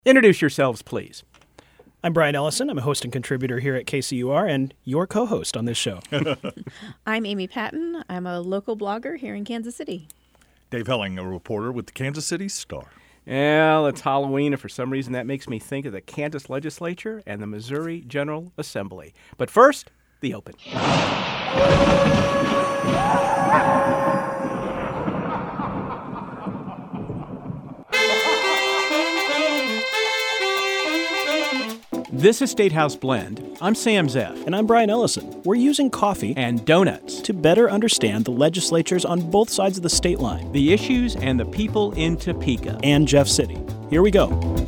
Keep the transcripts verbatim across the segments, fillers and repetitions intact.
Introduce yourselves, please. I'm Brian Ellison. I'm a host and contributor here at K C U R and your co-host on this show. I'm Amy Patton. I'm a local blogger here in Kansas City. Dave Helling, a reporter with the Kansas City Star. Well, it's Halloween, and for some reason that makes me think of the Kansas legislature and the Missouri General Assembly. But first, the open. This is State House Blend. I'm Sam Zeff. And I'm Brian Ellison. We're using coffee And donuts. to better understand the legislatures on both sides of the state line. The issues and the people in Topeka. And Jeff City. Here we go.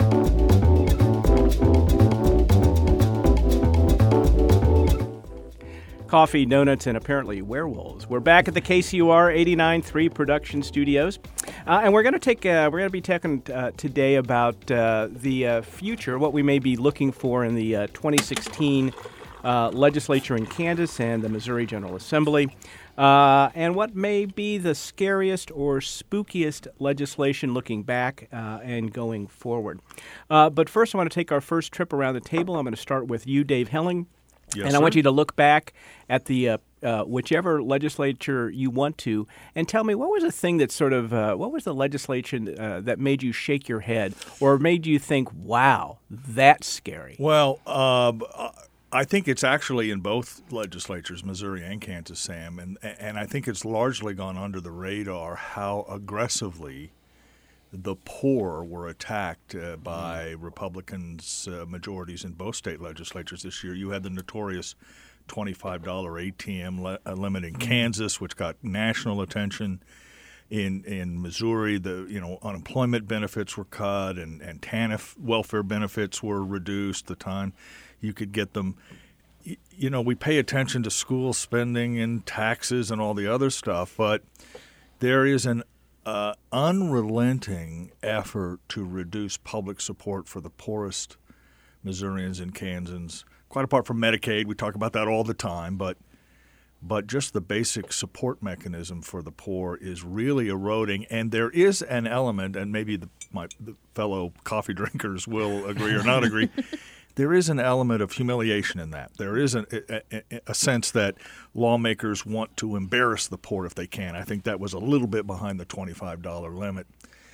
Coffee, donuts, and apparently werewolves. We're back at the K C U R eighty-nine point three production studios, uh, and we're going to take uh, we're going to be talking uh, today about uh, the uh, future, what we may be looking for in the uh, twenty sixteen uh, legislature in Kansas and the Missouri General Assembly, uh, and what may be the scariest or spookiest legislation looking back uh, and going forward. Uh, but first, I want to take our first trip around the table. I'm going to start with you, Dave Helling. Yes, and I sir. want you to look back at the uh, uh, whichever legislature you want to, and tell me what was the thing that sort of uh, what was the legislation uh, that made you shake your head or made you think, "Wow, that's scary." Well, uh, I think it's actually in both legislatures, Missouri and Kansas, Sam, and and I think it's largely gone under the radar how aggressively the poor were attacked uh, by Republicans' uh, majorities in both state legislatures this year. You had the notorious twenty-five dollar A T M le- uh, limit in Kansas, which got national attention. In in Missouri, the you know unemployment benefits were cut, and and TANF welfare benefits were reduced. The time you could get them. Y- you know, we pay attention to school spending and taxes and all the other stuff, but there is an Uh, unrelenting effort to reduce public support for the poorest Missourians and Kansans. Quite apart from Medicaid, we talk about that all the time, but but just the basic support mechanism for the poor is really eroding. And there is an element, and maybe the, my the fellow coffee drinkers will agree or not agree, there is an element of humiliation in that. There is a, a, a sense that lawmakers want to embarrass the poor if they can. I think that was a little bit behind the twenty-five dollar limit.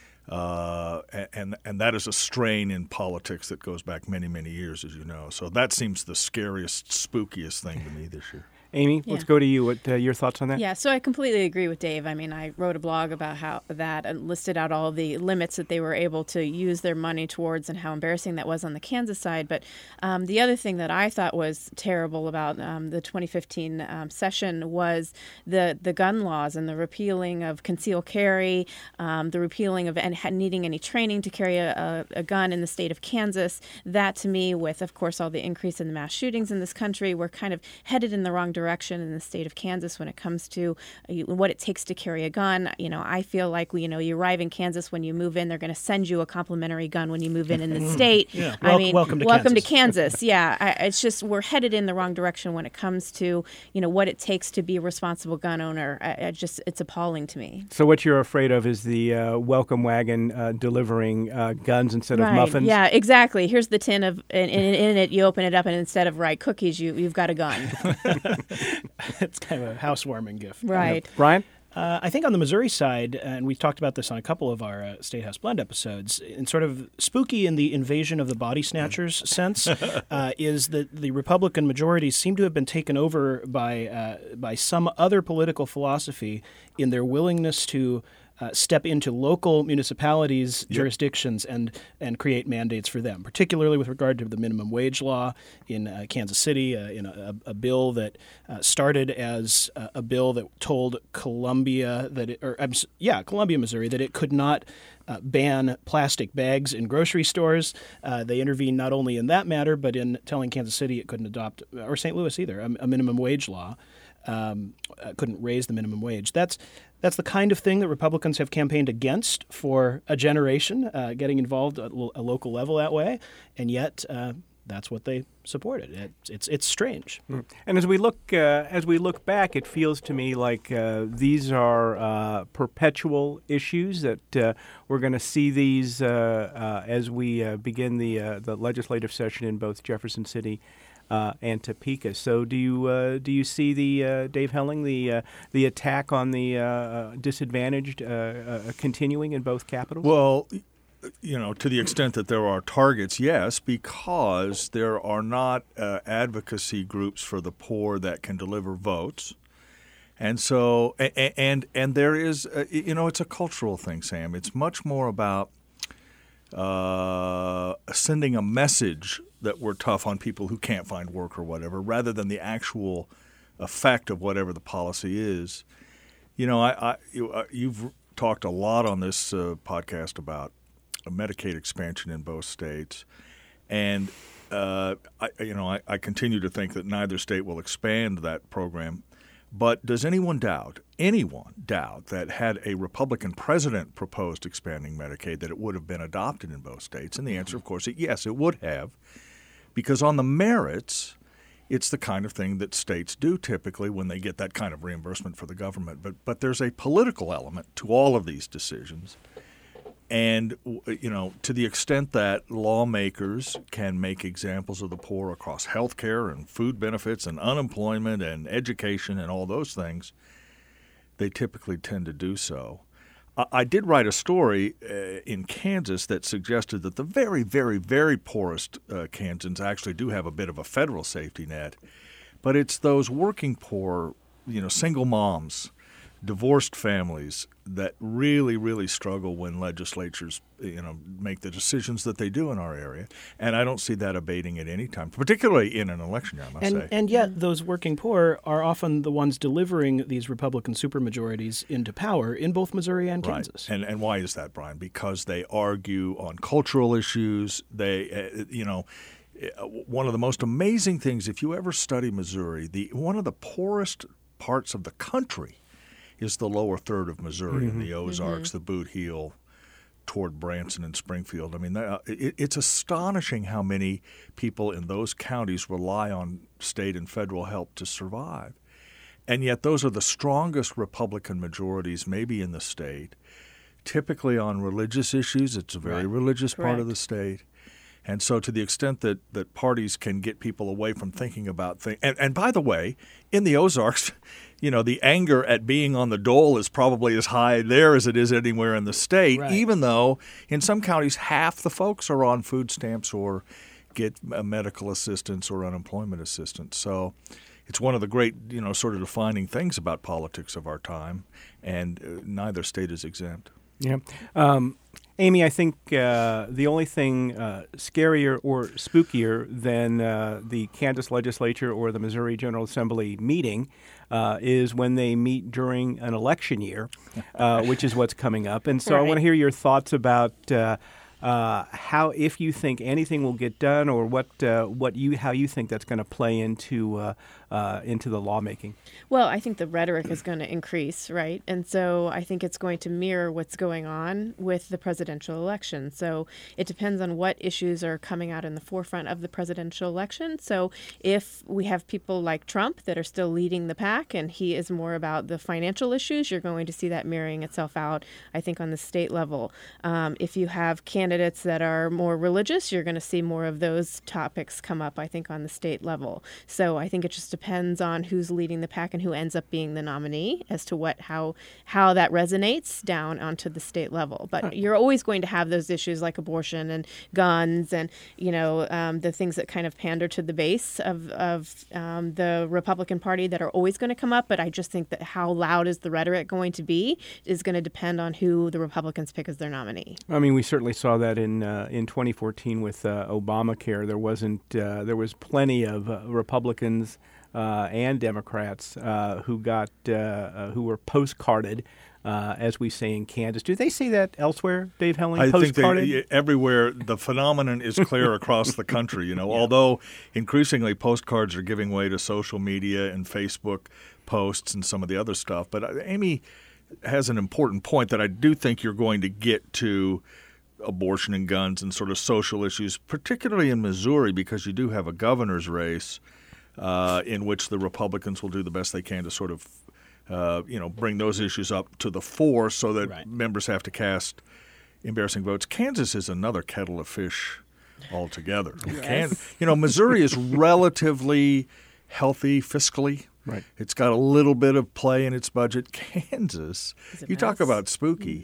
Uh, and and that is a strain in politics that goes back many, many years, as you know. So that seems the scariest, spookiest thing to me this year. Amy, Yeah. let's go to you. What uh, your thoughts on that? Yeah, so I completely agree with Dave. I mean, I wrote a blog about how that and listed out all the limits that they were able to use their money towards and how embarrassing that was on the Kansas side. But um, the other thing that I thought was terrible about um, the twenty fifteen um, session was the, the gun laws and the repealing of concealed carry, um, the repealing of and needing any training to carry a, a, a gun in the state of Kansas. That, to me, with, of course, all the increase in the mass shootings in this country, we're kind of headed in the wrong direction. direction in the state of Kansas when it comes to uh, what it takes to carry a gun. You know, I feel like, you know, you arrive in Kansas, when you move in, they're going to send you a complimentary gun when you move in in the state. Yeah. I Wel- mean, welcome to welcome Kansas. to Kansas. Yeah, I, it's just we're headed in the wrong direction when it comes to, you know, what it takes to be a responsible gun owner. I, I just it's appalling to me. So what you're afraid of is the uh, welcome wagon uh, delivering uh, guns instead Right. of muffins. Yeah, exactly. Here's the tin of, and in, in it, you open it up, and instead of right cookies, you you've got a gun. It's kind of a housewarming gift. Right. Brian? Uh, I think on the Missouri side, and we've talked about this on a couple of our uh, State House Blend episodes, in sort of spooky in the invasion of the body snatchers sense, uh, is that the Republican majorities seem to have been taken over by uh, by some other political philosophy in their willingness to Uh, step into local municipalities' Yep. jurisdictions and and create mandates for them, particularly with regard to the minimum wage law in uh, Kansas City, uh, in a, a bill that uh, started as a, a bill that told Columbia that it, or I'm, s- yeah, Columbia, Missouri, that it could not uh, ban plastic bags in grocery stores. Uh, they intervened not only in that matter, but in telling Kansas City it couldn't adopt, or Saint Louis either, a, a minimum wage law. Um, uh, couldn't raise the minimum wage. That's that's the kind of thing that Republicans have campaigned against for a generation, uh, getting involved at lo- a local level that way, and yet uh, that's what they supported. It's it's, it's strange. Mm. And as we look uh, as we look back, it feels to me like uh, these are uh, perpetual issues that uh, we're going to see these uh, uh, as we uh, begin the uh, the legislative session in both Jefferson City Uh, and Topeka. So, do you uh, do you see the uh, Dave Helling the uh, the attack on the uh, disadvantaged uh, uh, continuing in both capitals? Well, you know, to the extent that there are targets, yes, because there are not uh, advocacy groups for the poor that can deliver votes, and so and and, and there is, uh, you know, it's a cultural thing, Sam. It's much more about uh, sending a message that we're tough on people who can't find work or whatever, rather than the actual effect of whatever the policy is. You know, I, I you, uh, you've talked a lot on this uh, podcast about a Medicaid expansion in both states, and uh, I, you know, I, I continue to think that neither state will expand that program. But does anyone doubt, anyone doubt that had a Republican president proposed expanding Medicaid, that it would have been adopted in both states? And the answer, of course, is yes, it would have. Because on the merits, it's the kind of thing that states do typically when they get that kind of reimbursement for the government. But but there's a political element to all of these decisions. And, you know, to the extent that lawmakers can make examples of the poor across health care and food benefits and unemployment and education and all those things, they typically tend to do so. I did write a story uh, in Kansas that suggested that the very, very, very poorest uh, Kansans actually do have a bit of a federal safety net, but it's those working poor, you know, single moms, divorced families that really, really struggle when legislatures, you know, make the decisions that they do in our area. And I don't see that abating at any time, particularly in an election year, I must and, say. And yet those working poor are often the ones delivering these Republican supermajorities into power in both Missouri and Kansas. Right. And and why is that, Brian? Because they argue on cultural issues. They, uh, you know, one of the most amazing things, if you ever study Missouri, the one of the poorest parts of the country is the lower third of Missouri, mm-hmm. in the Ozarks, mm-hmm. the Boot Heel, toward Branson and Springfield. I mean, uh, it, it's astonishing how many people in those counties rely on state and federal help to survive. And yet those are the strongest Republican majorities maybe in the state, typically on religious issues. It's a very right. religious Correct. part of the state. And so to the extent that, that parties can get people away from thinking about things – and, and by the way, in the Ozarks – you know, the anger at being on the dole is probably as high there as it is anywhere in the state, right. even though in some counties half the folks are on food stamps or get medical assistance or unemployment assistance. So it's one of the great, you know, sort of defining things about politics of our time, and uh, neither state is exempt. Yeah. Um, Amy, I think uh, the only thing uh, scarier or spookier than uh, the Kansas legislature or the Missouri General Assembly meeting uh, is when they meet during an election year, uh, which is what's coming up. And so right. I want to hear your thoughts about uh, uh, how, if you think anything will get done, or what uh, what you how you think that's going to play into uh, uh, into the lawmaking. Well, I think the rhetoric is going to increase, right? And so I think it's going to mirror what's going on with the presidential election. So it depends on what issues are coming out in the forefront of the presidential election. So if we have people like Trump that are still leading the pack and he is more about the financial issues, you're going to see that mirroring itself out, I think, on the state level. Um, if you have candidates that are more religious, you're going to see more of those topics come up, I think, on the state level. So I think it just depends on who's leading the pack and who ends up being the nominee as to what how how that resonates down onto the state level. But right. you're always going to have those issues like abortion and guns and, you know, um, the things that kind of pander to the base of, of um, the Republican Party that are always going to come up. But I just think that how loud is the rhetoric going to be is going to depend on who the Republicans pick as their nominee. I mean, we certainly saw that in uh, in twenty fourteen with uh, Obamacare. There wasn't uh, there was plenty of uh, Republicans Uh, and Democrats uh, who got uh, uh, who were postcarded, uh, as we say in Kansas. Do they say that elsewhere, Dave Helling? I postcarded? think they, everywhere the phenomenon is clear across the country. You know, yeah. although increasingly postcards are giving way to social media and Facebook posts and some of the other stuff. But uh, Amy has an important point that I do think you're going to get to abortion and guns and sort of social issues, particularly in Missouri, because you do have a governor's race uh, in which the Republicans will do the best they can to sort of, uh, you know, bring those issues up to the fore so that Right. members have to cast embarrassing votes. Kansas is another kettle of fish altogether. Yes. Can, you know, Missouri is relatively healthy fiscally. Right. It's got a little bit of play in its budget. Kansas, Is it you talk mess? about spooky.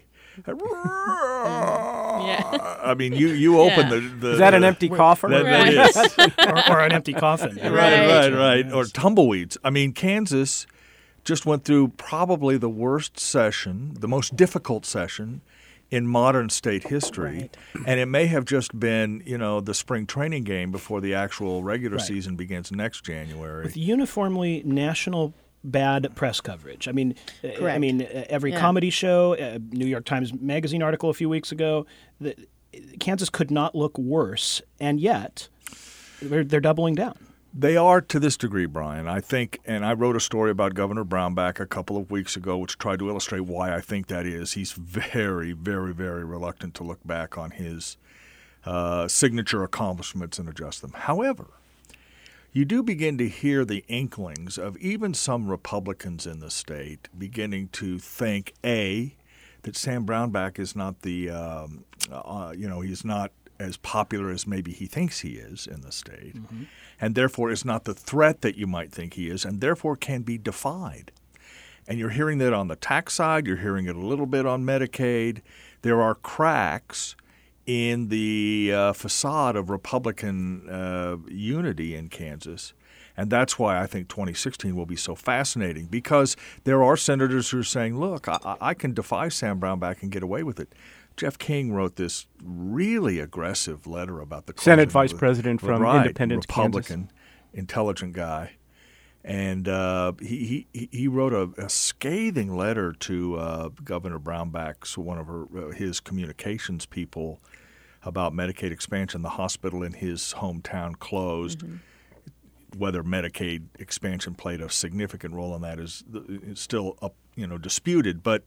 Yeah. I mean, you, you open Yeah. the, the Is that an empty coffer? That, Right. that is. or, or an empty coffin. Right, Right. right, right. Or tumbleweeds. I mean, Kansas just went through probably the worst session, the most difficult session in modern state history. Right. And it may have just been, you know, the spring training game before the actual regular Right. season begins next January. With uniformly national bad press coverage. I mean, uh, I Correct. mean, uh, every Yeah. comedy show, uh, New York Times Magazine article a few weeks ago, the, Kansas could not look worse, and yet they're, they're doubling down. They are to this degree, Brian. I think, and I wrote a story about Governor Brownback a couple of weeks ago, which tried to illustrate why I think that is. He's very, very, very reluctant to look back on his uh, signature accomplishments and adjust them. However, you do begin to hear the inklings of even some Republicans in the state beginning to think, A, that Sam Brownback is not the, um, uh, you know, he's not as popular as maybe he thinks he is in the state, mm-hmm. and therefore is not the threat that you might think he is, and therefore can be defied. And you're hearing that on the tax side. You're hearing it a little bit on Medicaid. There are cracks in the uh, facade of Republican uh, unity in Kansas. And that's why I think twenty sixteen will be so fascinating, because there are senators who are saying, look, I, I can defy Sam Brownback and get away with it. Jeff King wrote this really aggressive letter about the Senate closing Vice of the- President from right, Independence, Republican, intelligent guy. And uh, he, he he wrote a, a scathing letter to uh, Governor Brownback's, one of her, uh, his communications people, about Medicaid expansion. The hospital in his hometown closed. Mm-hmm. Whether Medicaid expansion played a significant role in that is, is still up, you know, disputed. But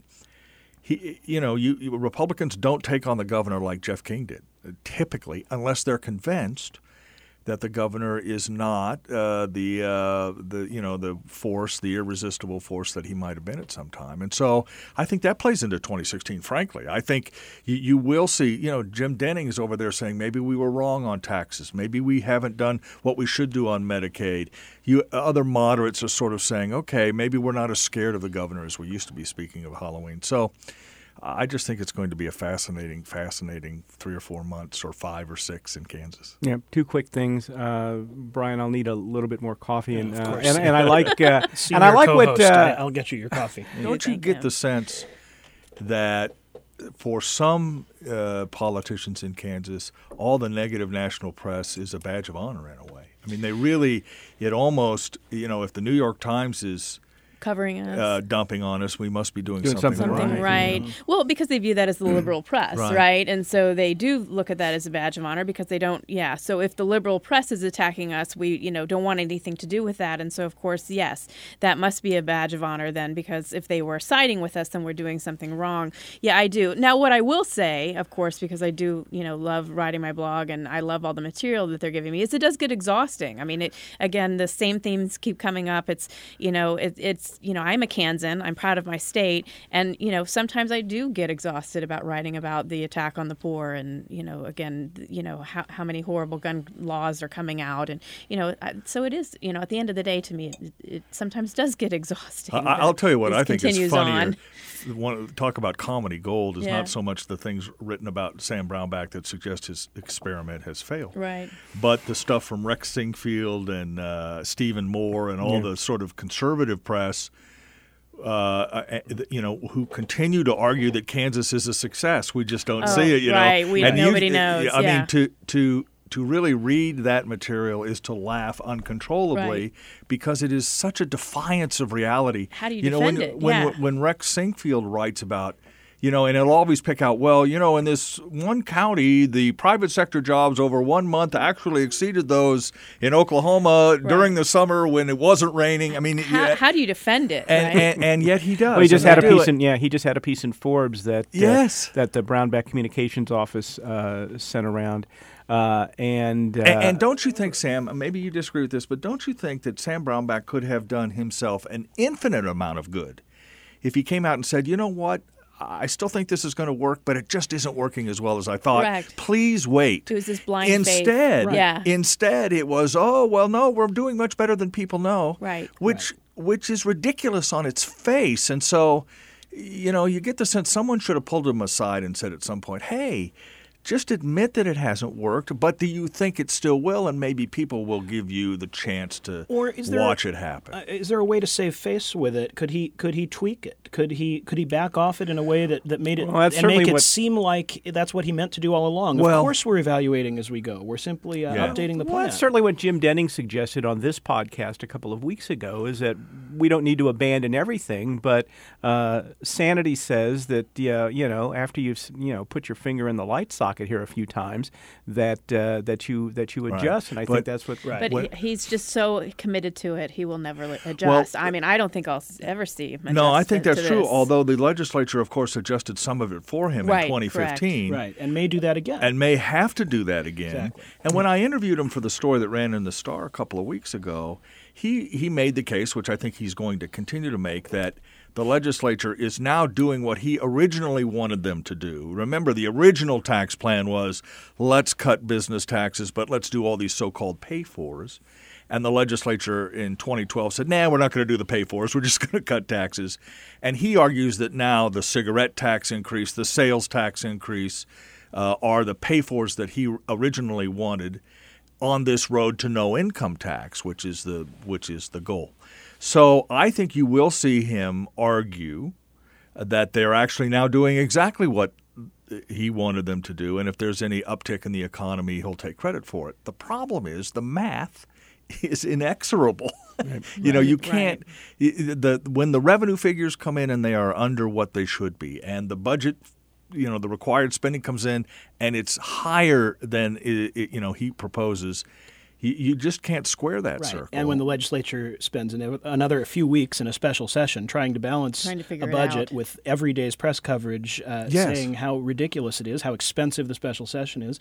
he, you know, you, you Republicans don't take on the governor like Jeff King did, typically, unless they're convinced that the governor is not uh, the uh, the you know the force, the irresistible force that he might have been at some time. And so I think that plays into twenty sixteen. Frankly, I think you, you will see. You know, Jim Denning is over there saying maybe we were wrong on taxes, maybe we haven't done what we should do on Medicaid. You other moderates are sort of saying, okay, maybe we're not as scared of the governor as we used to be. Speaking of Halloween, so. I just think it's going to be a fascinating, fascinating three or four months or five or six in Kansas. Yeah, two quick things, uh, Brian. I'll need a little bit more coffee, Yeah, and of uh, course. and, and I like uh, and Senior I like what co-host, uh, I- I'll get you your coffee. Don't you Thank get you. the sense that for some uh, politicians in Kansas, all the negative national press is a badge of honor in a way? I mean, they really, it almost, you know, if the New York Times is Covering us. uh, dumping on us, we must be doing, Doing something, something Something right. right. Well, because they view that as the liberal press, Right. right. And so they do look at that as a badge of honor because they don't, yeah. So if the liberal press is attacking us, we, you know, don't want anything to do with that. And so, of course, yes, that must be a badge of honor then, because if they were siding with us, then we're doing something wrong. Yeah, I do. Now, what I will say, of course, because I do, you know, love writing my blog and I love all the material that they're giving me, is it does get exhausting. I mean, it, again, the same themes keep coming up. It's, you know, it, it's, you know, I'm a Kansan. I'm proud of my state. And, you know, sometimes I do get exhausted about writing about the attack on the poor and, you know, again, you know, how, how many horrible gun laws are coming out. And, you know, so it is, you know, at the end of the day, to me, it, it sometimes does get exhausting. I, I'll tell you what This I think is continues funnier. on. One, talk about comedy gold is Yeah. not so much the things written about Sam Brownback that suggest his experiment has failed. Right. But the stuff from Rex Singfield and uh, Stephen Moore and all Yeah. the sort of conservative press, uh, you know, who continue to argue that Kansas is a success. We just don't Oh, see it, you right. know. We- And you- nobody knows, I yeah. mean, to to to really read that material is to laugh uncontrollably Right. because it is such a defiance of reality. How do you know, defend when, it? When, Yeah. when Rex Singfield writes about You know, and it'll always pick out, well, you know, in this one county, the private sector jobs over one month actually exceeded those in Oklahoma right. during the summer when it wasn't raining. I mean, how, yeah, how do you defend it? And, right? and, and yet he does. Well, he just and had a do piece it. in yeah, he just had a piece in Forbes that uh, yes. that the Brownback Communications office uh, sent around. Uh, and, uh, and and don't you think, Sam, maybe you disagree with this, but don't you think that Sam Brownback could have done himself an infinite amount of good if he came out and said, you know what, I still think this is going to work, but it just isn't working as well as I thought. Correct. Please wait. It was this blind instead, faith. Right. Yeah. Instead, it was, oh, well, no, we're doing much better than people know. Right. Which, right. which is ridiculous on its face. And so, you know, you get the sense someone should have pulled him aside and said at some point, hey, just admit that it hasn't worked, but do you think it still will? And maybe people will give you the chance to or is there watch a, it happen. Uh, is there a way to save face with it? Could he could he tweak it? Could he could he back off it in a way that, that made it well, that's and make it what, seem like that's what he meant to do all along? Well, of course, we're evaluating as we go. We're simply uh, yeah. updating the plan. Well, that's certainly what Jim Denning suggested on this podcast a couple of weeks ago. Is that we don't need to abandon everything, but uh, sanity says that uh, you know after you've you know put your finger in the light socket here a few times. That uh, that you that you adjust, right. and I but, think that's what. Right. But what, he, he's just so committed to it, he will never adjust. Well, I mean, I don't think I'll ever see him adjust. No, I think to, that's to true. this. Although the legislature, of course, adjusted some of it for him Right, in twenty fifteen, right, and may do that again, and may have to do that again. Exactly. And when I interviewed him for the story that ran in the Star a couple of weeks ago, he he made the case, which I think he's going to continue to make, that the legislature is now doing what he originally wanted them to do. Remember, the original tax plan was, let's cut business taxes, but let's do all these so-called pay-fors. And the legislature in twenty twelve said, nah, we're not going to do the pay-fors. We're just going to cut taxes. And he argues that now the cigarette tax increase, the sales tax increase uh, are the pay-fors that he originally wanted on this road to no income tax, which is the which is the goal. So I think you will see him argue that they're actually now doing exactly what he wanted them to do, and if there's any uptick in the economy, he'll take credit for it. The problem is the math is inexorable. Right. you know, you can't right. – the when the revenue figures come in and they are under what they should be, and the budget – you know, the required spending comes in and it's higher than, it, it, you know, he proposes – You, you just can't square that right. circle. And when the legislature spends an, another few weeks in a special session trying to balance trying to a budget with every day's press coverage uh, yes. saying how ridiculous it is, how expensive the special session is,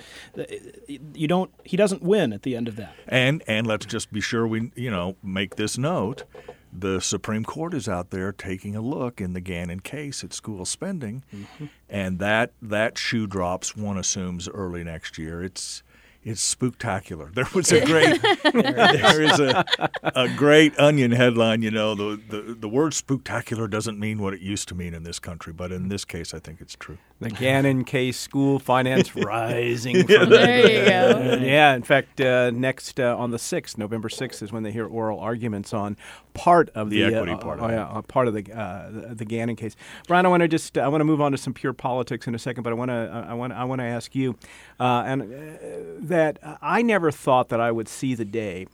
you don't. He doesn't win at the end of that. And and let's just be sure we you know make this note: the Supreme Court is out there taking a look in the Gannon case at school spending, mm-hmm. and that that shoe drops. One assumes early next year. It's It's spooktacular. There was a great, there is a, a great Onion headline. You know, the, the the word spooktacular doesn't mean what it used to mean in this country, but in this case, I think it's true. The Gannon case, school finance rising. Yeah. From There you go. Uh, yeah, in fact, uh, next uh, on the sixth, November sixth, is when they hear oral arguments on part of the, the equity uh, part uh, of uh, it. yeah, part of the, uh, the the Gannon case. Brian, I want to just I want to move on to some pure politics in a second, but I want to I want I want to ask you, uh, and uh, that I never thought that I would see the day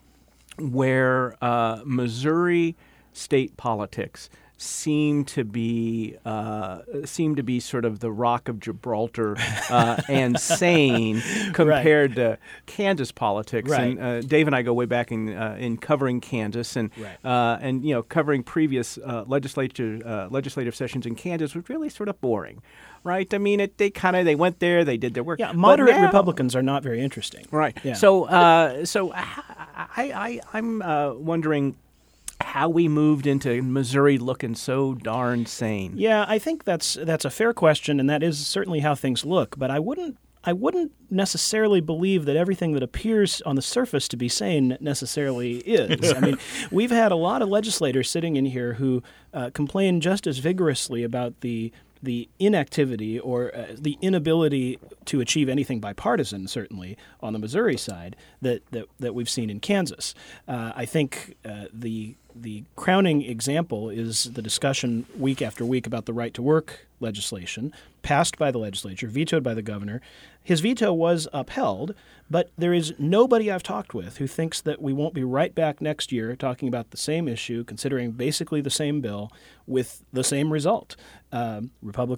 where uh, Missouri state politics seem to be uh, seem to be sort of the Rock of Gibraltar uh, and sane compared right. to Kansas politics. Right. And uh, Dave and I go way back in uh, in covering Kansas and right. uh, and you know covering previous uh, legislature uh, legislative sessions in Kansas was really sort of boring. Right, I mean, it, they kind of they went there, they did their work. Yeah, moderate now, Republicans are not very interesting. Right. Yeah. So, uh, so I, I, I'm uh, wondering how we moved into Missouri looking so darn sane. Yeah, I think that's that's a fair question, and that is certainly how things look. But I wouldn't I wouldn't necessarily believe that everything that appears on the surface to be sane necessarily is. I mean, we've had a lot of legislators sitting in here who uh, complain just as vigorously about the the inactivity or uh, the inability to achieve anything bipartisan, certainly, on the Missouri side that, that, that we've seen in Kansas. Uh, I think uh, the the crowning example is the discussion week after week about the right to work legislation passed by the legislature, vetoed by the governor. His veto was upheld, but there is nobody I've talked with who thinks that we won't be right back next year talking about the same issue, considering basically the same bill with the same result. Um, Republicans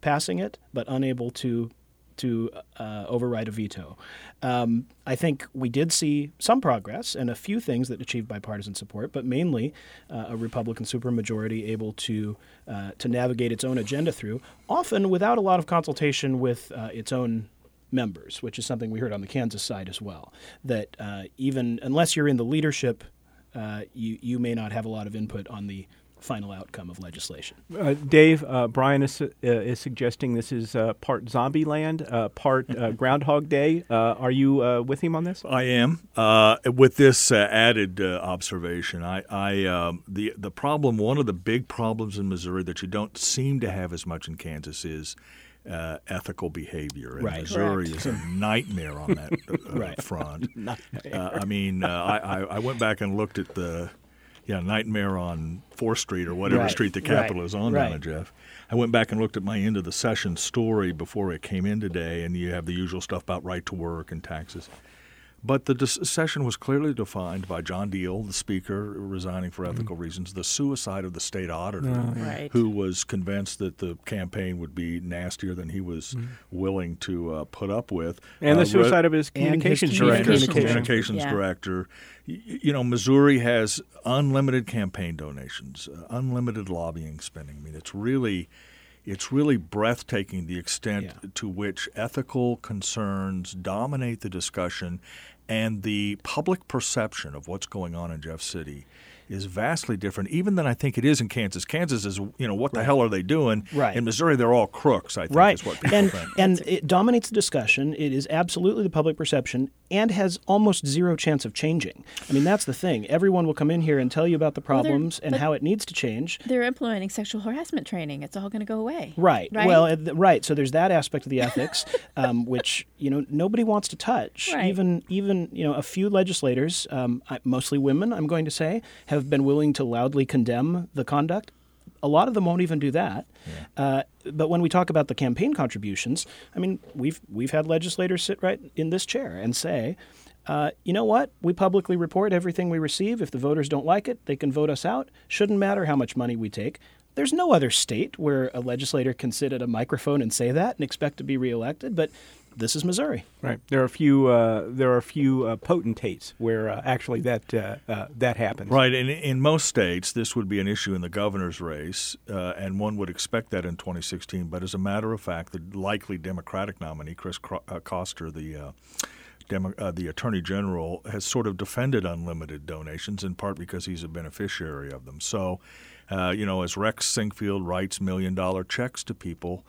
passing it, but unable to to uh, override a veto. Um, I think we did see some progress and a few things that achieved bipartisan support, but mainly uh, a Republican supermajority able to uh, to navigate its own agenda through, often without a lot of consultation with uh, its own members, which is something we heard on the Kansas side as well, that uh, even unless you're in the leadership, uh, you, you may not have a lot of input on the final outcome of legislation. Uh, Dave, uh, Brian is, uh, is suggesting this is uh, part Zombieland, uh, part uh, Groundhog Day. Uh, are you uh, with him on this? I am. Uh, with this uh, added uh, observation, I, I um, the the problem, one of the big problems in Missouri that you don't seem to have as much in Kansas is uh, ethical behavior. And right. Missouri Correct. is a nightmare on that uh, right. front. uh, I mean, uh, I, I, I went back and looked at the Yeah, Nightmare on fourth Street or whatever right. street the Capitol right. is on right. down there, Jeff. I went back and looked at my end of the session story before it came in today, and you have the usual stuff about right to work and taxes. But the dis- session was clearly defined by John Deal, the speaker, resigning for ethical mm-hmm. reasons, the suicide of the state auditor, oh, right. who was convinced that the campaign would be nastier than he was mm-hmm. willing to uh, put up with. And uh, the suicide re- of his communications his director. communications, communications yeah. director. Y- you know, Missouri has unlimited campaign donations, uh, unlimited lobbying spending. I mean, it's really... It's really breathtaking the extent yeah. to which ethical concerns dominate the discussion, and the public perception of what's going on in Jeff City is vastly different, even than I think it is in Kansas. Kansas is, you know, what the right. hell are they doing? Right. In Missouri, they're all crooks, I think, right. is what people and, think. And it dominates the discussion. It is absolutely the public perception and has almost zero chance of changing. I mean, that's the thing. Everyone will come in here and tell you about the problems well, and how it needs to change. They're implementing sexual harassment training. It's all going to go away. Right. Right? Well, uh, th- right. So there's that aspect of the ethics, um, which, you know, nobody wants to touch. Right. Even, even you know, a few legislators, um, mostly women, I'm going to say, have been willing to loudly condemn the conduct. A lot of them won't even do that. Yeah. Uh, but when we talk about the campaign contributions, I mean, we've we've had legislators sit right in this chair and say, uh, you know what? We publicly report everything we receive. If the voters don't like it, they can vote us out. Shouldn't matter how much money we take. There's no other state where a legislator can sit at a microphone and say that and expect to be reelected, but this is Missouri. Right. There are a few. Uh, there are a few uh, potentates where uh, actually that uh, uh, that happens. Right. And in most states, this would be an issue in the governor's race, uh, and one would expect that in twenty sixteen. But as a matter of fact, the likely Democratic nominee, Chris Koster, the uh, Demo- uh, the Attorney General, has sort of defended unlimited donations, in part because he's a beneficiary of them. So, uh, you know, as Rex Sinkfield writes million-dollar checks to people,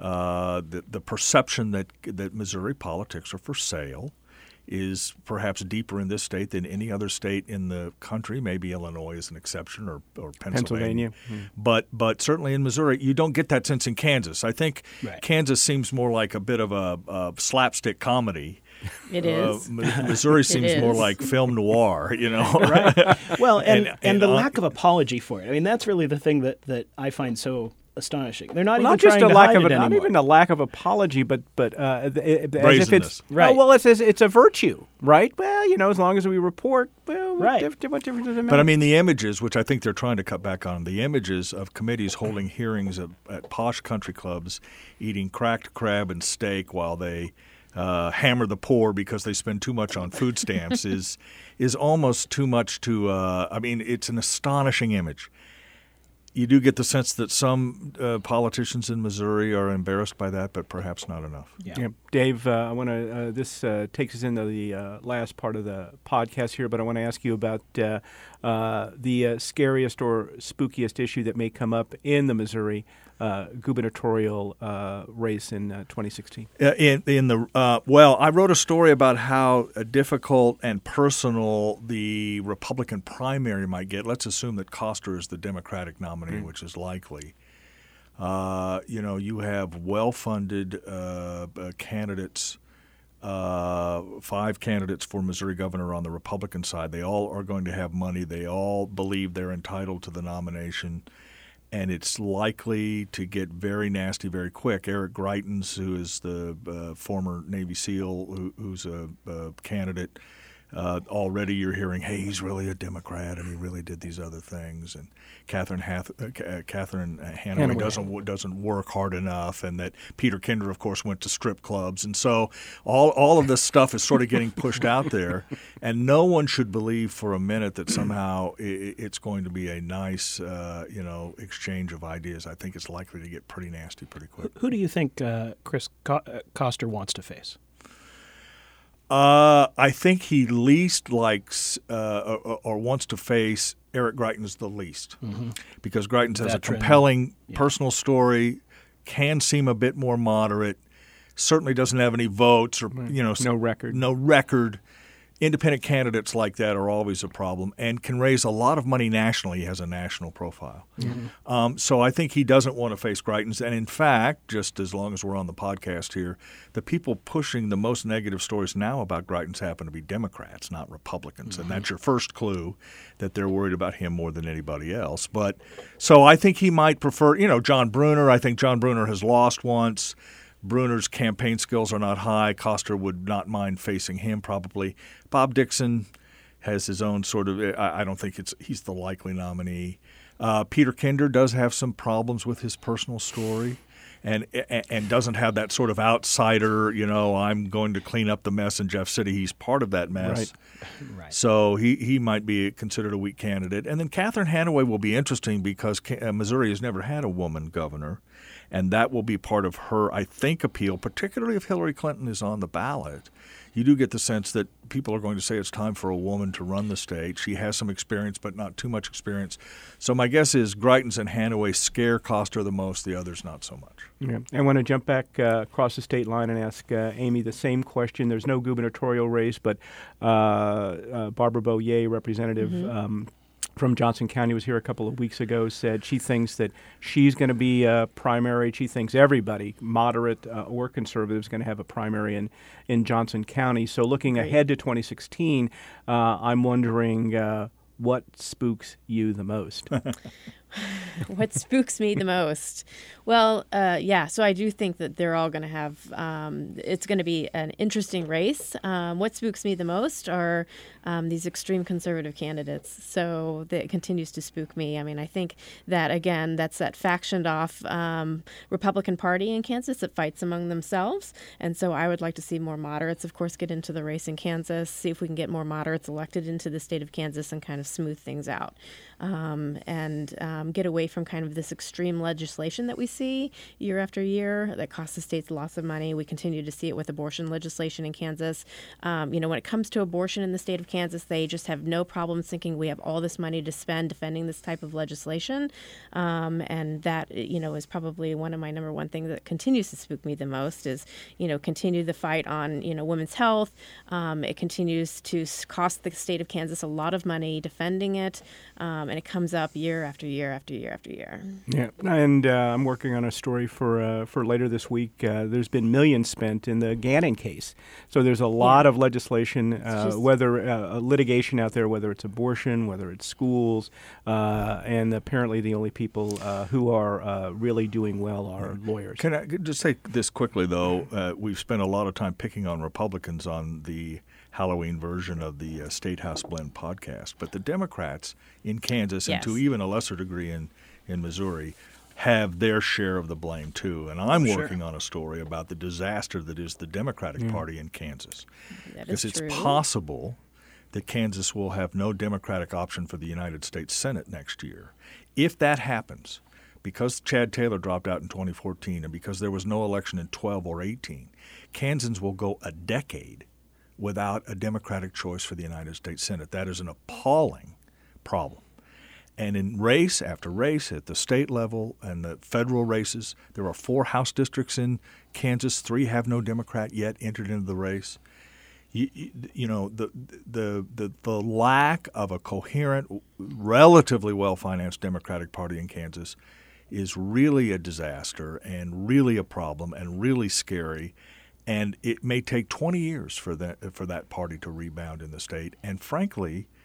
uh, the, the perception that that Missouri politics are for sale is perhaps deeper in this state than any other state in the country. Maybe Illinois is an exception, or, or Pennsylvania. Pennsylvania. Hmm. But but certainly in Missouri, you don't get that sense in Kansas. I think right. Kansas seems more like a bit of a, a slapstick comedy. It is. Uh, Missouri seems is. more like film noir, you know. Right. Well, and, and, And- and the on- lack of apology for it. I mean, that's really the thing that, that I find so astonishing. They're not Well, even not just trying a to lack hide of it a, not anymore. even a lack of apology, but but uh, it, it- as if Brazenness. it's Right. Oh, well, it's, it's it's a virtue, right? Well, you know, as long as we report, well, what, Right. diff- what difference does it make? But I mean, the images, which I think they're trying to cut back on, the images of committees holding hearings at, at posh country clubs, eating cracked crab and steak while they uh, hammer the poor because they spend too much on food stamps is is almost too much to. Uh, I mean, it's an astonishing image. You do get the sense that some uh, politicians in Missouri are embarrassed by that, but perhaps not enough. Yeah. Yeah, Dave, uh, I want to. Uh, this uh, takes us into the uh, last part of the podcast here, but I want to ask you about uh, uh, the uh, scariest or spookiest issue that may come up in the Missouri uh, gubernatorial uh, race in uh, twenty sixteen. Uh, in in the uh, well, I wrote a story about how uh, difficult and personal the Republican primary might get. Let's assume that Koster is the Democratic nominee, mm. which is likely. Uh, you know, you have well-funded uh, uh, candidates, uh, five candidates for Missouri governor on the Republican side. They all are going to have money. They all believe they're entitled to the nomination. And it's likely to get very nasty very quick. Eric Greitens, who is the uh, former Navy SEAL, who, who's a, a candidate, Uh, already you're hearing, hey, he's really a Democrat and he really did these other things. And Catherine, Hath- uh, Catherine Hanaway, Hanaway doesn't doesn't work hard enough, and that Peter Kinder, of course, went to strip clubs. And so all all of this stuff is sort of getting pushed out there. And no one should believe for a minute that somehow it, it's going to be a nice, uh, you know, exchange of ideas. I think it's likely to get pretty nasty pretty quick. Who do you think uh, Chris Co- uh, Koster wants to face? Uh, I think he least likes uh, or, or wants to face Eric Greitens the least, mm-hmm. because Greitens has Veteran. a compelling Yeah. personal story, can seem a bit more moderate, certainly doesn't have any votes or you know No record. No record. Independent candidates like that are always a problem and can raise a lot of money nationally. He has a national profile. Mm-hmm. Um, so I think he doesn't want to face Greitens. And in fact, just as long as we're on the podcast here, the people pushing the most negative stories now about Greitens happen to be Democrats, not Republicans. Mm-hmm. And that's your first clue that they're worried about him more than anybody else. But so I think he might prefer, you know, John Brunner. I think John Brunner has lost once. Brunner's campaign skills are not high. Koster would not mind facing him probably. Bob Dixon has his own sort of – I don't think it's he's the likely nominee. Uh, Peter Kinder does have some problems with his personal story and and doesn't have that sort of outsider, you know, I'm going to clean up the mess in Jeff City. He's part of that mess. Right. Right. So he, he might be considered a weak candidate. And then Catherine Hanaway will be interesting because Missouri has never had a woman governor. And that will be part of her, I think, appeal, particularly if Hillary Clinton is on the ballot. You do get the sense that people are going to say it's time for a woman to run the state. She has some experience, but not too much experience. So my guess is Greitens and Hanaway scare Koster the most, the others not so much. Yeah. I want to jump back uh, across the state line and ask uh, Amy the same question. There's no gubernatorial race, but uh, uh, Barbara Boyer, representative mm-hmm. um, from Johnson County, was here a couple of weeks ago, said she thinks that she's going to be a primary. She thinks everybody, moderate uh, or conservative, is going to have a primary in, in Johnson County. So looking Great. ahead to twenty sixteen, uh, I'm wondering uh, what spooks you the most? What spooks me the most? Well, uh, yeah, so I do think that they're all going to have, um, it's going to be an interesting race. Um, what spooks me the most are um, these extreme conservative candidates. So that continues to spook me. I mean, I think that, again, that's that factioned off um, Republican Party in Kansas that fights among themselves. And so I would like to see more moderates, of course, get into the race in Kansas, see if we can get more moderates elected into the state of Kansas and kind of smooth things out. Um, and um, get away from kind of this extreme legislation that we see year after year that costs the states lots of money. We continue to see it with abortion legislation in Kansas. Um, you know, when it comes to abortion in the state of Kansas, they just have no problem thinking we have all this money to spend defending this type of legislation. Um, and that, you know, is probably one of my number one things that continues to spook me the most is, you know, continue the fight on, you know, women's health. Um, it continues to cost the state of Kansas a lot of money defending it. Um, and it comes up year after year after year after year. Yeah, and uh, I'm working on a story for uh, for later this week. Uh, there's been millions spent in the Gannon case. So there's a lot yeah. of legislation, uh, whether uh, litigation out there, whether it's abortion, whether it's schools, uh, and apparently the only people uh, who are uh, really doing well are lawyers. Can I just say this quickly, though? Uh, we've spent a lot of time picking on Republicans on the Halloween version of the uh, State House Blend podcast. But the Democrats in Kansas, yes. and to even a lesser degree in, in Missouri, have their share of the blame, too. And I'm sure. working on a story about the disaster that is the Democratic mm. Party in Kansas. That because is it's true. possible that Kansas will have no Democratic option for the United States Senate next year. If that happens, because Chad Taylor dropped out in twenty fourteen and because there was no election in twelve or eighteen, Kansans will go a decade without a Democratic choice for the United States Senate. That is an appalling problem. And in race after race at the state level and the federal races, there are four House districts in Kansas. Three have no Democrat yet entered into the race. You, you, you know, the, the the the lack of a coherent, relatively well-financed Democratic Party in Kansas is really a disaster and really a problem and really scary. And it may take twenty years for that for that party to rebound in the state. And frankly,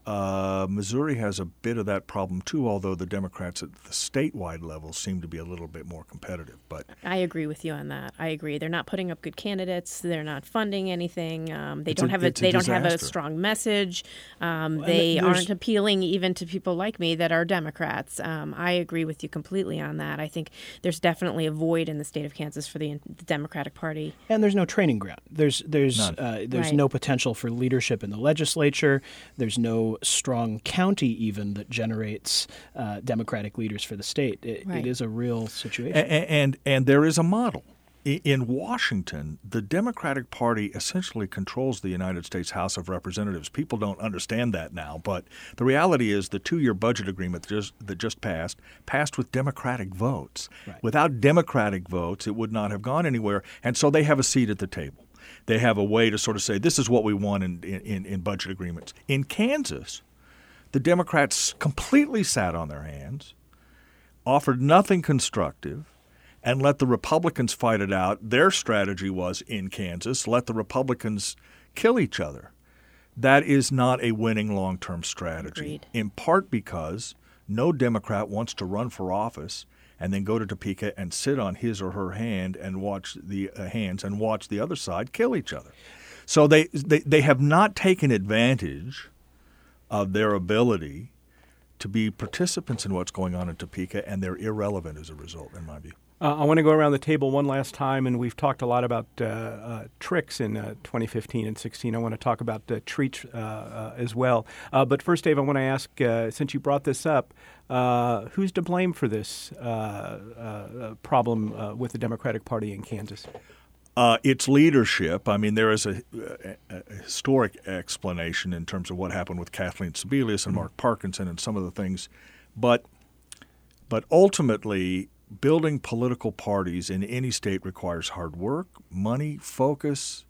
Uh, Missouri has a bit of that problem too, although the Democrats at the statewide level seem to be a little bit more competitive. But I agree with you on that. I agree. They're not putting up good candidates. They're not funding anything. Um, they It's don't a- have a, it's a they don't have a disaster. strong message. Um, Well, they and there's- aren't appealing even to people like me that are Democrats. Um, I agree with you completely on that. I think there's definitely a void in the state of Kansas for the, the Democratic Party. And there's no training ground. There's there's None. uh, there's Right. no potential for leadership in the legislature. There's no strong county even that generates uh, Democratic leaders for the state. It, Right. it is a real situation. and and, and there is a model. I- In Washington, the Democratic Party essentially controls the United States House of Representatives. People don't understand that now, but the reality is the two-year budget agreement that just, that just passed passed with Democratic votes. Right. Without Democratic votes, it would not have gone anywhere, and so they have a seat at the table. They have a way to sort of say, this is what we want in, in, in budget agreements. In Kansas, the Democrats completely sat on their hands, offered nothing constructive, and let the Republicans fight it out. Their strategy was in Kansas, let the Republicans kill each other. That is not a winning long-term strategy, Agreed. in part because no Democrat wants to run for office and then go to Topeka and sit on his or her hand and watch the uh, hands and watch the other side kill each other. So they, they, they have not taken advantage of their ability to be participants in what's going on in Topeka, and they're irrelevant as a result, in my view. Uh, I want to go around the table one last time, and we've talked a lot about uh, uh, tricks in uh, twenty fifteen and sixteen. I want to talk about uh, treats uh, uh, as well. Uh, but first, Dave, I want to ask, uh, since you brought this up, uh, who's to blame for this uh, uh, problem uh, with the Democratic Party in Kansas? Uh, its leadership. I mean, there is a, a, a historic explanation in terms of what happened with Kathleen Sebelius and Mark Parkinson and some of the things, but but ultimately, building political parties in any state requires hard work, money, focus,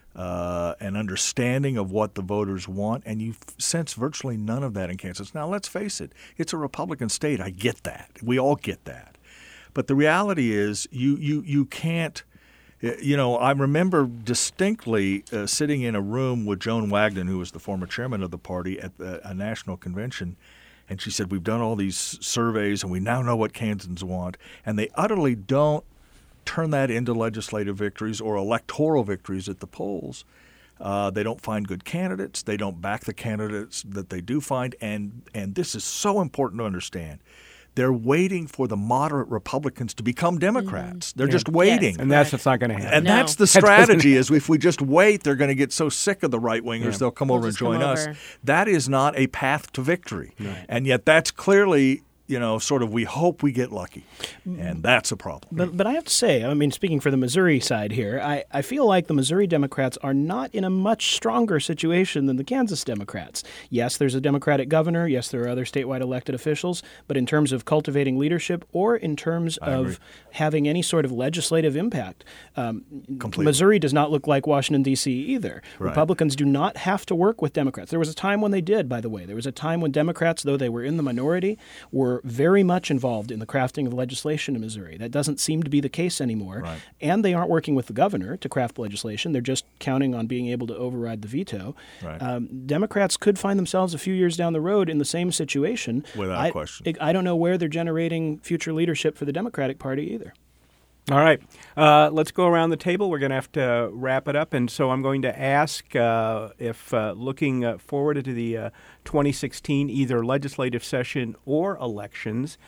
uh, an understanding of what the voters want, and you sense virtually none of that in Kansas. Now, let's face it, it's a Republican state. I get that. We all get that. But the reality is you you you can't You know, I remember distinctly uh, sitting in a room with Joan Wagner, who was the former chairman of the party, at the, a national convention, and she said, we've done all these surveys, and we now know what Kansans want, and they utterly don't turn that into legislative victories or electoral victories at the polls. Uh, they don't find good candidates. They don't back the candidates that they do find, and and this is so important to understand. They're waiting for the moderate Republicans to become Democrats. They're just waiting. Yes. And that's what's not going to happen. And No. that's the That doesn't- strategy is if we just wait, they're going to get so sick of the right-wingers, Yeah. they'll come They'll over and just come join us. over. That is not a path to victory. And yet that's clearly, you know, sort of we hope we get lucky. And that's a problem. But but I have to say, I mean, speaking for the Missouri side here, I, I feel like the Missouri Democrats are not in a much stronger situation than the Kansas Democrats. Yes, there's a Democratic governor. Yes, there are other statewide elected officials. But in terms of cultivating leadership or in terms of agree. having any sort of legislative impact, um, Completely. Missouri does not look like Washington, D C either. Right. Republicans do not have to work with Democrats. There was a time when they did, by the way. There was a time when Democrats, though they were in the minority, were very much involved in the crafting of legislation in Missouri. That doesn't seem to be the case anymore. Right. And they aren't working with the governor to craft legislation. They're just counting on being able to override the veto. Right. Um, Democrats could find themselves a few years down the road in the same situation. Without I, question. I don't know where they're generating future leadership for the Democratic Party either. All right. Uh, let's go around the table. We're going to have to wrap it up. And so I'm going to ask uh, if uh, looking uh, forward to the uh, twenty sixteen either legislative session or elections,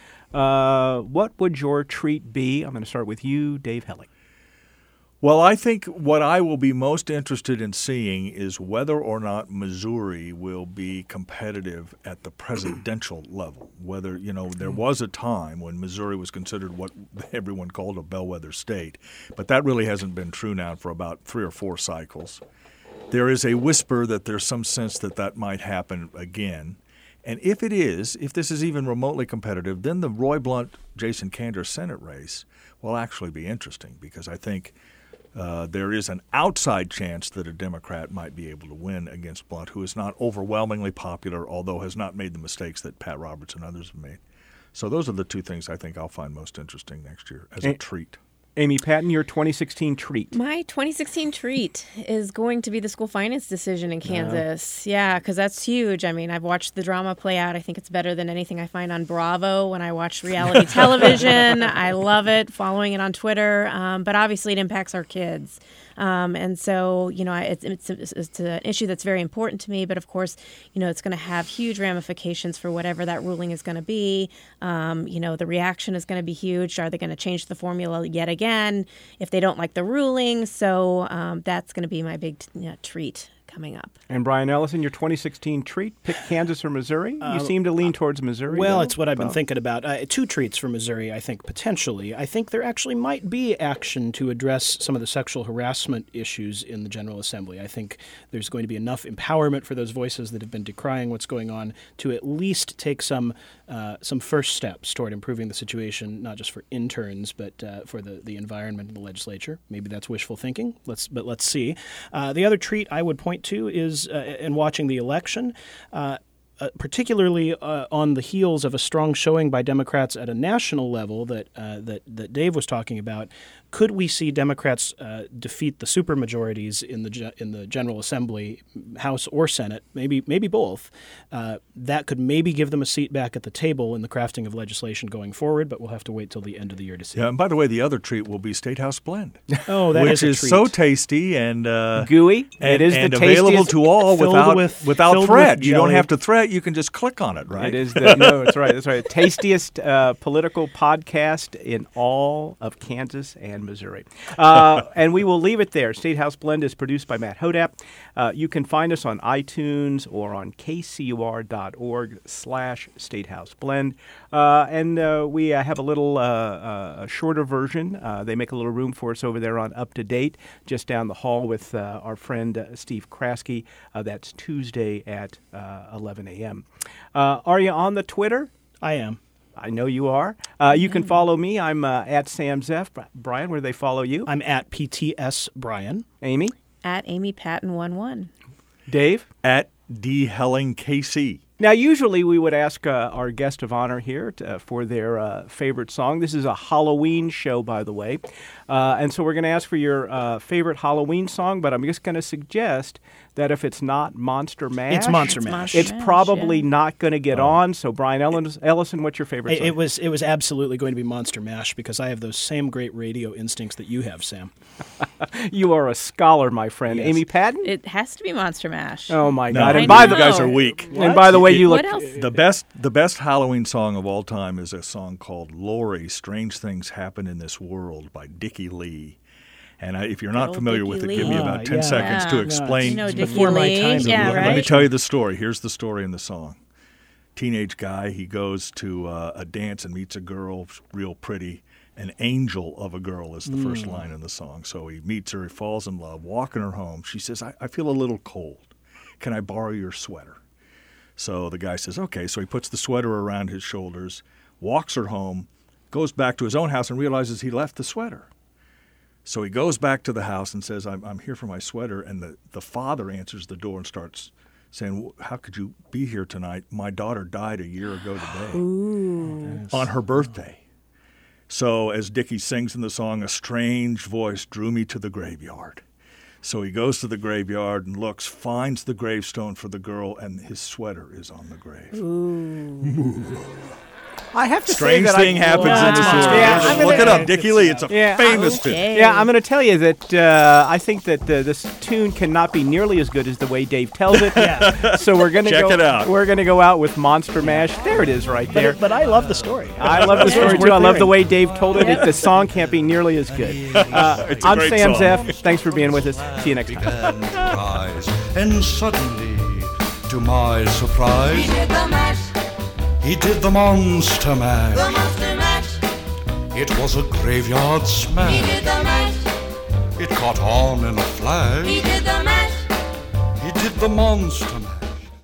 uh, what would your treat be? I'm going to start with you, Dave Helling. Well, I think what I will be most interested in seeing is whether or not Missouri will be competitive at the presidential level. Whether, you know, there was a time when Missouri was considered what everyone called a bellwether state, but that really hasn't been true now for about three or four cycles. There is a whisper that there's some sense that that might happen again. And if it is, if this is even remotely competitive, then the Roy Blunt, Jason Kander Senate race will actually be interesting because I think Uh, there is an outside chance that a Democrat might be able to win against Blunt, who is not overwhelmingly popular, although has not made the mistakes that Pat Roberts and others have made. So those are the two things I think I'll find most interesting next year as a And- treat. Amy Patton, your twenty sixteen treat. My twenty sixteen treat is going to be the school finance decision in Kansas. Uh, yeah, because that's huge. I mean, I've watched the drama play out. I think it's better than anything I find on Bravo when I watch reality television. I love it, following it on Twitter. Um, but obviously it impacts our kids. Um, and so, you know, it's, it's, it's an issue that's very important to me. But of course, you know, it's going to have huge ramifications for whatever that ruling is going to be. Um, you know, the reaction is going to be huge. Are they going to change the formula yet again if they don't like the ruling? So um, that's going to be my big t- you know, treat coming up. And Brian Ellison, your twenty sixteen treat, pick Kansas or Missouri? You Uh, seem to lean towards Missouri. Well, though. it's what I've been Oh. thinking about. Uh, two treats for Missouri, I think, potentially. I think there actually might be action to address some of the sexual harassment issues in the General Assembly. I think there's going to be enough empowerment for those voices that have been decrying what's going on to at least take some uh, some first steps toward improving the situation, not just for interns, but uh, for the, the environment in the legislature. Maybe that's wishful thinking, Let's but let's see. Uh, the other treat I would point to is, uh, in watching the election, uh, Uh, particularly uh, on the heels of a strong showing by Democrats at a national level that uh, that that Dave was talking about, could we see Democrats uh, defeat the supermajorities in the ge- in the General Assembly, House or Senate, maybe maybe both? Uh, that could maybe give them a seat back at the table in the crafting of legislation going forward. But we'll have to wait till the end of the year to see. Yeah, and by the way, the other treat will be State House Blend. Oh, that which is a is treat. so tasty and uh, gooey. and, it is and the available tastiest, to all filled without with- without filled threat. with You don't jelly. have to threat. You can just click on it, right? It is the no, that's right. That's right. Tastiest uh, political podcast in all of Kansas and Missouri. Uh, and we will leave it there. State House Blend is produced by Matt Hodap. Uh, you can find us on iTunes or on kcur.org slash State House Blend. Uh, and uh, we uh, have a little uh, uh, a shorter version. Uh, they make a little room for us over there on Up to Date, just down the hall with uh, our friend uh, Steve Kraske. Uh, that's Tuesday at uh, eleven a.m. Uh, are you on the Twitter? I am. I know you are. Uh, you can follow me. I'm uh, at Sam Zeff. Brian, where do they follow you? I'm at P T S Brian. Amy? At Amy Patton one one. Dave? At D Helling K C. Now, usually we would ask uh, our guest of honor here to, uh, for their uh, favorite song. This is a Halloween show, by the way. Uh, and so we're going to ask for your uh, favorite Halloween song, but I'm just going to suggest that if it's not Monster Mash, It's Monster It's Mash. Monster it's Mash, probably yeah. not going to get on. So, Brian Ellis- Ellison, what's your favorite It, song? it was it was absolutely going to be Monster Mash because I have those same great radio instincts that you have, Sam. You are a scholar, my friend. Yes. Amy Patton? It has to be Monster Mash. Oh, my No, God. I And by know. the you guys are weak. And by the way, you What look. else? The best, the best Halloween song of all time is a song called "Lori: Strange Things Happen in This World" by Dickie Lee. And I, if you're not old familiar Dickie with it, Lee. give me Ah, about ten yeah. seconds Yeah. to Yeah, explain. You know It's Dickie before my Lee? time. Yeah, Let me right? Let me tell you the story. Here's the story in the song. Teenage guy, he goes to uh, a dance and meets a girl, real pretty. An angel of a girl is the Mm. first line in the song. So he meets her, he falls in love, walking her home. She says, I, I feel a little cold. Can I borrow your sweater? So the guy says, okay. So he puts the sweater around his shoulders, walks her home, goes back to his own house and realizes he left the sweater. So he goes back to the house and says, I'm, I'm here for my sweater. And the, the father answers the door and starts saying, how could you be here tonight? My daughter died a year ago today on her birthday. So as Dickie sings in the song, a strange voice drew me to the graveyard. So he goes to the graveyard and looks, finds the gravestone for the girl, and his sweater is on the grave. I have to Strange say that thing I, happens in this Wow. world. Yeah, Just I'm look gonna- it up. Dickie Lee, it's a Yeah, famous okay. film. Yeah, I'm going to tell you that uh, I think that uh, this tune cannot be nearly as good as the way Dave tells it. Yeah. So we're going to Check go. it out. We're going to go out with Monster Mash. There it is, right there. But, but I love the story. I love the It's story worth too. I love the hearing. way Dave told it. it. The song can't be nearly as good. Uh, It's a I'm great Sam song. Zeff. Thanks for being with us. See you next time. began to rise, and suddenly, to my surprise, He did the mash, he did the monster mash. the monster mash. It was a graveyard He smash. did the mash, It caught on in a he flash. did the mash. He did the monster mash.